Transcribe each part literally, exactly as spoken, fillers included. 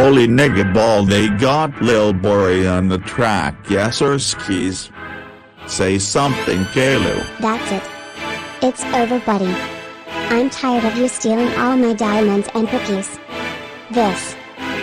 Holy nigga ball, they got Lil Bory on the track, yes or skis? Say something, Kalu. That's it. It's over, buddy. I'm tired of you stealing all my diamonds and cookies. This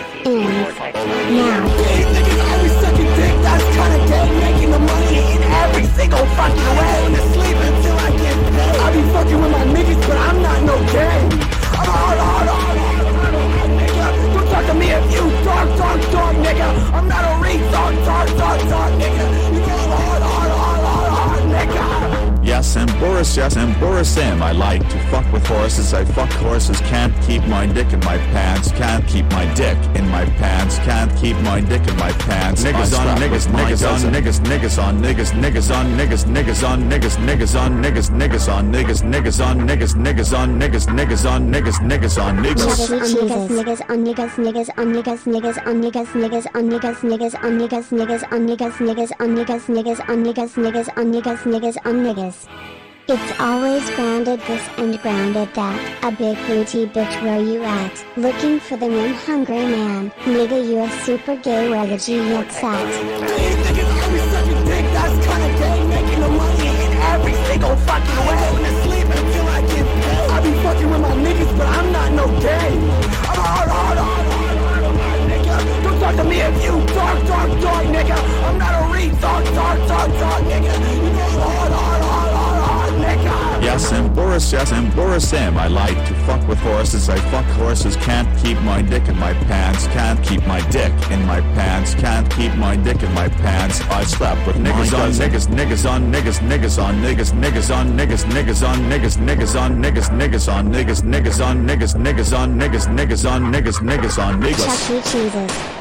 ends now. Hey, niggas always sucking dick, that's kinda gay. Making the money in every single fucking way. I'm gonna sleep until I get paid. I be fucking with my niggas, but I'm not no game. I'm hard, hard, hard, hard, hard, hard, nigga. Don't talk to me if you talk, talk, talk, nigga. I'm not a retard, talk, talk, talk, nigga. You know I'm hard, hard, hard, hard, hard, nigga. Yes, and Boris, yes, and Boris M. I like to fuck with horses, I fuck horses, can't keep my dick in my pants, can't keep my dick in my pants, can't keep my dick in my pants. Niggas on niggas, niggas on niggas, niggas on niggas, niggas on niggas, niggas on niggas, niggas on niggas, niggas on niggas, niggas on niggas, niggas on niggas, niggas on niggas, niggas on niggas. Niggas on niggas, niggas on niggas, niggas on niggas, niggas on niggas, niggas on niggas, niggas on niggas, niggas on niggas, niggas on niggas, niggas on niggas, niggas on niggas. It's always grounded this and grounded that. A big booty bitch, where you at? Looking for the moon hungry man. Nigga, you a super gay, where the G X at? Hey, niggas always sucking dick, that's kinda gay. Making the money in every single fucking way. I'm gonna sleep until I get paid. I be fucking with my niggas, but I'm not no gay. I'm hard, hard, hard, hard, hard, hard, nigga. Don't talk to me if you talk, talk, talk, nigga. I'm not a retard, talk, talk, talk, nigga. You know I'm hard, hard, hard, hard, hard, nigga. Yes, and Boris, yes, and Boris M. I like to fuck with horses, I fuck horses, can't keep my dick in my pants, can't keep my dick in my pants, can't keep my dick in my pants. I slap with niggas on niggas, niggas on niggas, niggas on niggas, niggas on niggas, niggas on niggas, niggas on niggas, niggas on niggas, niggas on niggas, niggas on niggas, niggas on niggas, niggas on niggas. Chuck E. Cheeses.